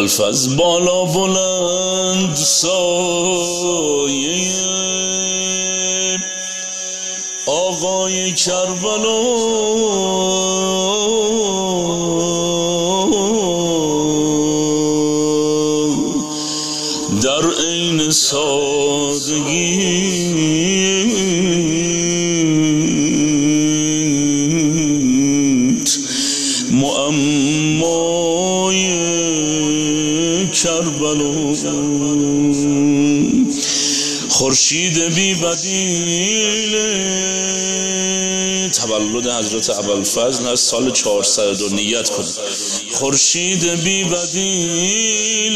ابوالفضل بالا بلند سایه آقای کربلا در عین سادگی معمای کربلا خورشید بی بدیل تولد حضرت ابوالفضل از سال 402 نیت کنید. خورشید بی بدیل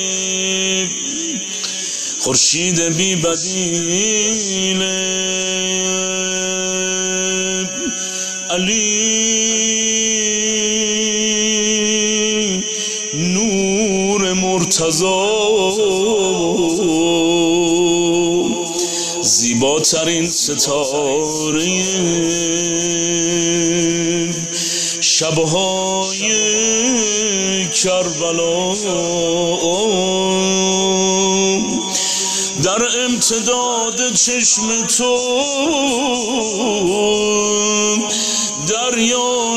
خورشید بی بدیل علی نور مرتضی زیباترین ستاره شبهای کربلا در امتداد چشم تو دریا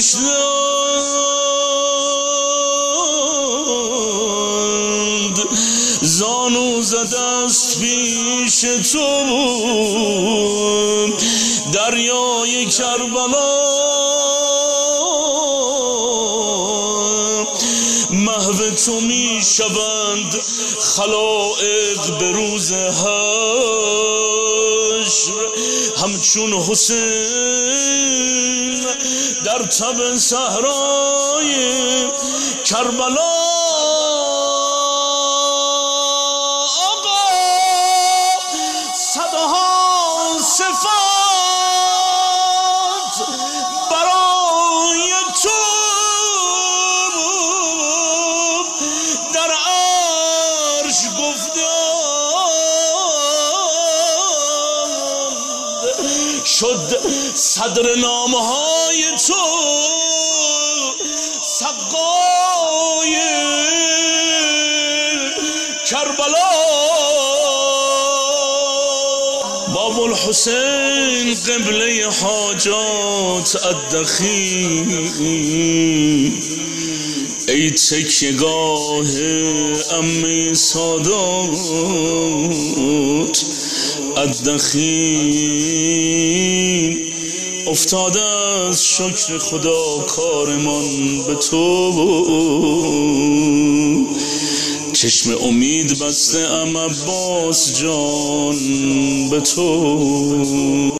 نوشتند زانو زده است پیش تو دریای کربلا محو تو می شوند خلائق به روز حشر همچون حسین در تب صحرای کربلا آقا صدها صفات برای تو در عرش گفتند شد صدر نامهای تو سقای کربلا باب الحسین قبله حاجات الدخی ای تکیه‌گاه عمه سادات الدخی افتاده از شکر خدا کارمان به تو چشم امید بسته ام عباس جان به تو